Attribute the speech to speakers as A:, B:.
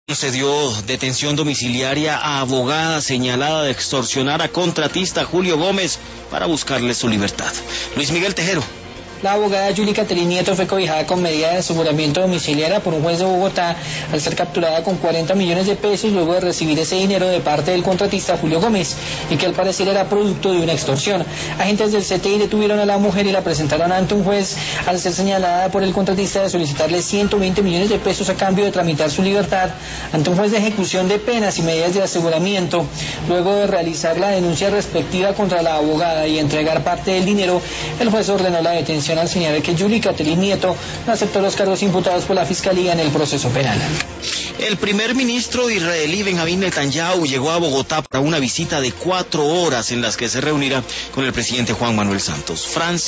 A: Se dio detención domiciliaria a abogada señalada de extorsionar a contratista Julio Gómez para buscarle su libertad. Luis Miguel Tejero.
B: La abogada Julie Catherine Nieto fue cobijada con medida de aseguramiento domiciliaria por un juez de Bogotá al ser capturada con 40 millones de pesos luego de recibir ese dinero de parte del contratista Julio Gómez y que al parecer era producto de una extorsión. Agentes del CTI detuvieron a la mujer y la presentaron ante un juez al ser señalada por el contratista de solicitarle 120 millones de pesos a cambio de tramitar su libertad ante un juez de ejecución de penas y medidas de aseguramiento. Luego de realizar la denuncia respectiva contra la abogada y entregar parte del dinero, el juez ordenó la detención al señalar que Julie Catherine Nieto no aceptó los cargos imputados por la Fiscalía en el proceso penal.
A: El primer ministro israelí Benjamín Netanyahu llegó a Bogotá para una visita de 4 horas en las que se reunirá con el presidente Juan Manuel Santos.